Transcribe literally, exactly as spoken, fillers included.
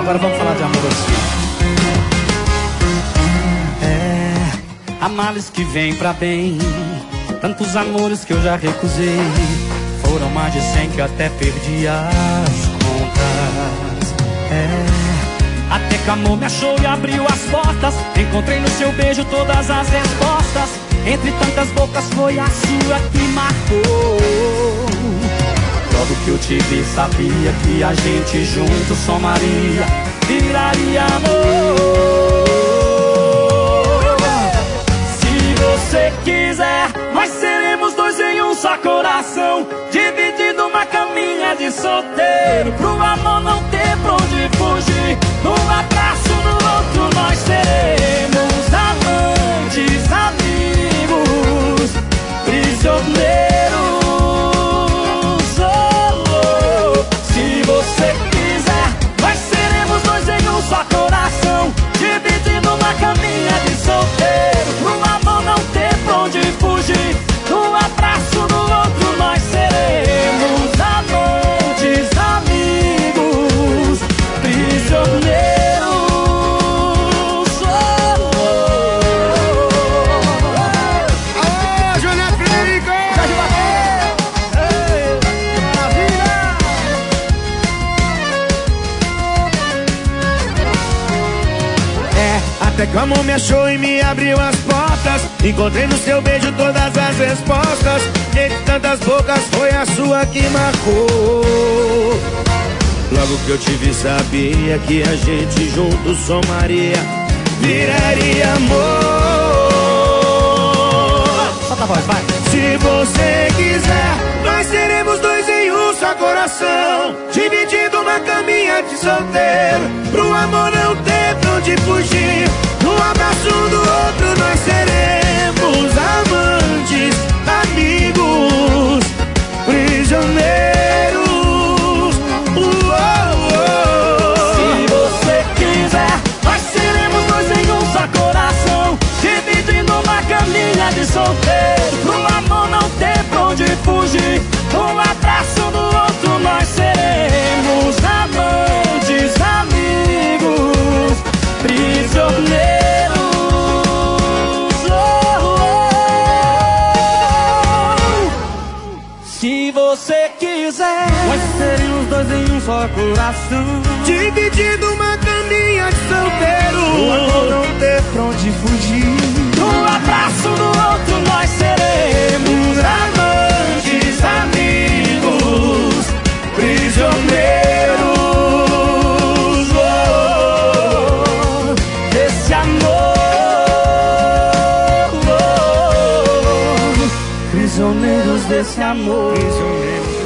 Agora vamos falar de amor assim. É, há males que vêm pra bem, tantos amores que eu já recusei. Foram mais de cem que até perdi as contas. É, até que amor me achou e abriu as portas. Encontrei no seu beijo todas as respostas. Entre tantas bocas foi a sua que marcou. Logo que eu te vi sabia que a gente junto somaria, viraria amor. Se você quiser, nós seremos dois em um só coração, dividindo uma caminha de solteiro, pro amor não ter pra onde fugir. Num abraço no outro nós seremos amantes, amigos, prisioneiros. Dividindo uma caminha de solteiro, pro amor não ter pra onde fugir. Num abraço no outro nós seremos amantes, amigos, prisioneiros. Oh, oh, oh. Alô, Júnior Frederico! Jorge Bateu! Ei, maravilha! Até que o amor me achou e me abriu as portas. Encontrei no seu beijo todas as respostas. Entre tantas bocas foi a sua que marcou. Logo que eu te vi sabia que a gente junto somaria, viraria amor. Solta a voz, vai! Se você quiser, nós seremos dois em um só coração, dividindo uma caminha de solteiro, pro amor não ter pra onde fugir. Num abraço do outro nós seremos amantes, amigos, prisioneiros. Uh, oh, oh. Se você quiser, nós seremos dois em um só coração, dividindo uma caminha de solteiro, pro amor não ter pra onde fugir. Um abraço no outro nós seremos amantes, amigos, prisioneiros. Se você quiser, nós seremos dois em um só coração, dividindo uma caminha de solteiro, o amor não ter pra onde fugir. um abraço no outro nós seremos amantes, amigos, prisioneiros. Oh, desse amor, oh, prisioneiros desse amor. Prisioneiros.